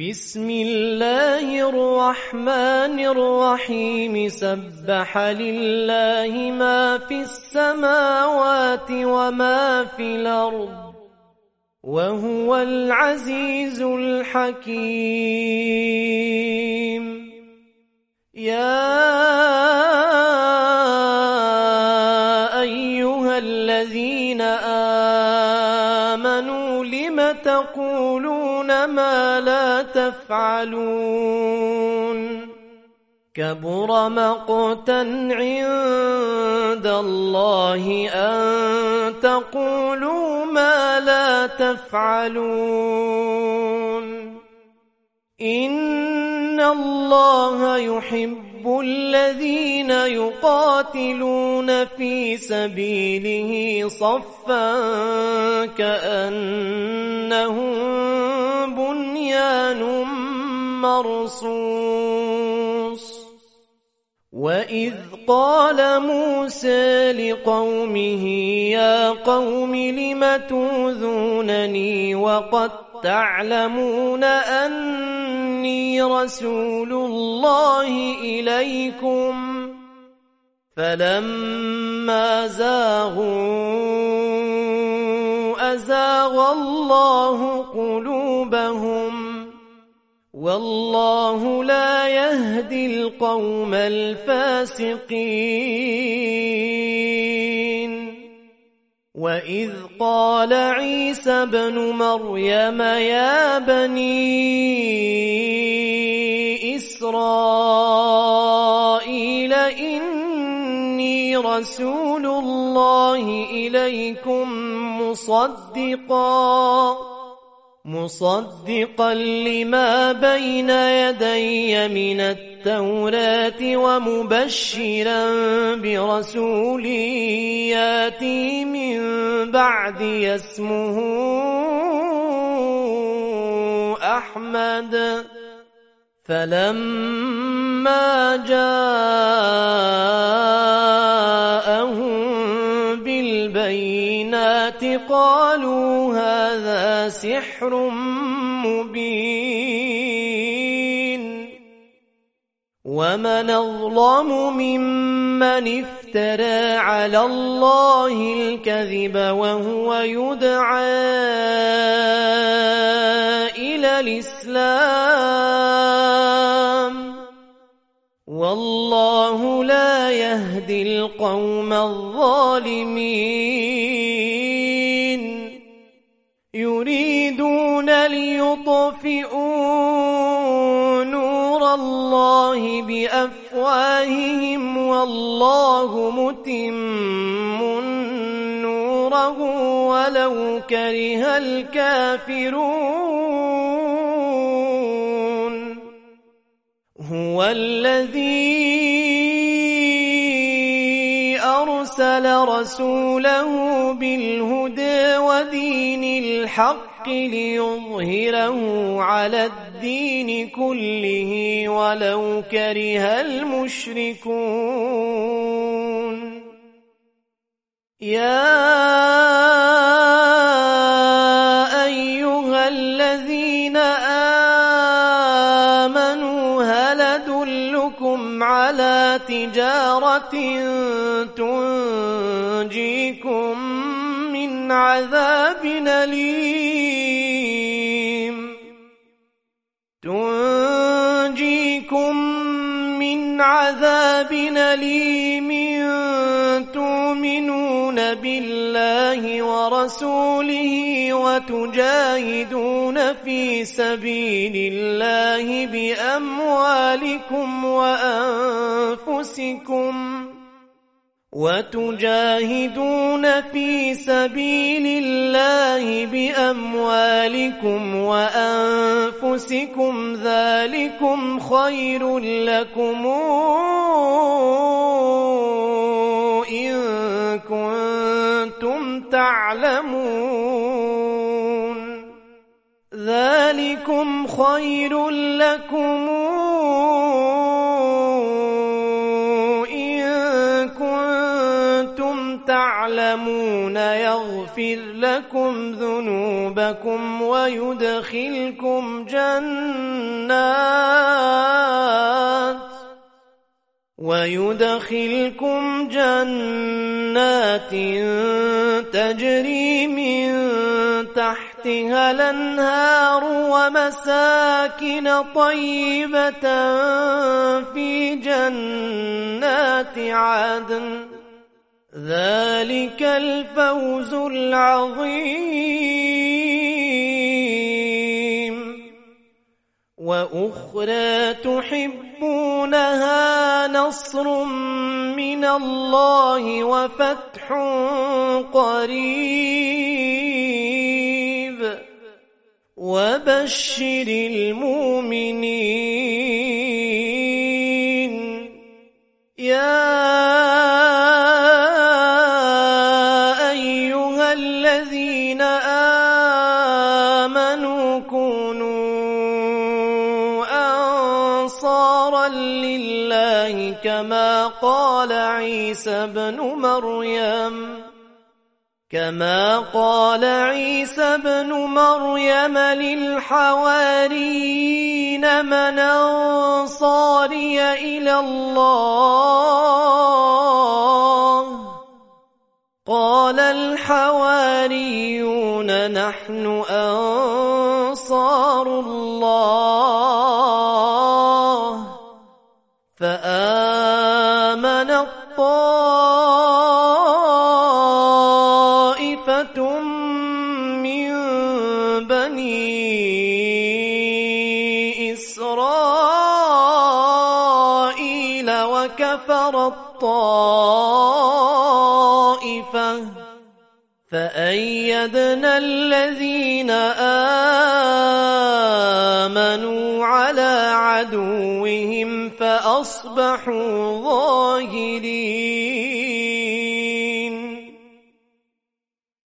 بسم الله الرحمن الرحيم سبح لله ما في السماوات وما في الأرض وهو العزيز الحكيم. يا أيها الذين آمنوا لم تقولون ما لا تفعلون؟ كبر مقتا عند الله أن تقولوا ما لا تفعلون. إن الله يحب الذين يقاتلون في سبيله صفا كأنهم بنيان مرصوص. وإذ قال موسى لقومه يا قوم لم تؤذونني وقد تعلمون أني رسول الله إليكم؟ فلما زاغوا أزاغ الله قلوبهم والله لا يهدي القوم الفاسقين. وإذ قال عيسى ابن مريم يا بني إسرائيل إني رسول الله إليكم مصدقا لما بين يدي من التوراة ومبشرا برسول ياتي من بعدي اسمه أحمد. فلما جاءهم بالبينات قالوا هذا سحر مبين. ومن أظلم ممن افترى على الله الكذب وهو يدعى إلى الإسلام والله لا يهدي القوم الظالمين. يريدون ليطفئوا نور الله بأفواههم والله متم نوره ولو كره الكافرون. هو الذي أرسل رسوله بالهدى ودين الحق ليظهره على الدين كله ولو كره المشركون. يا أيها الذين آمنوا هل أدلكم على تجارة تنجيكم من عذاب أليم تؤمنون بالله ورسوله وتجاهدون في سبيل الله بأموالكم وأنفسكم ذلكم خير لكم إن كنتم تعلمون. ذلكم خير لكم إن كنتم تعلمون يغفر لكم ذنوبكم ويدخلكم جنات ويدخلكم جنات تجري من تحتها الأنهار ومساكن طيبة في جنات عدن ذلك الفوز العظيم. وأخرى تحبونها نصر من الله وفتح قريب وبشر المؤمنين. يا أيها الذين آمنوا كونوا أنصارا لله كما قال عيسى بن مريم للحواريين من أنصاري إلى الله قال الحواريون نحن أنصار الله. فآمنت طائفة من بني إسرائيل وكفرت طائفة فأيدنا الذين آمنوا على عدوهم فأصبحوا ظاهرين.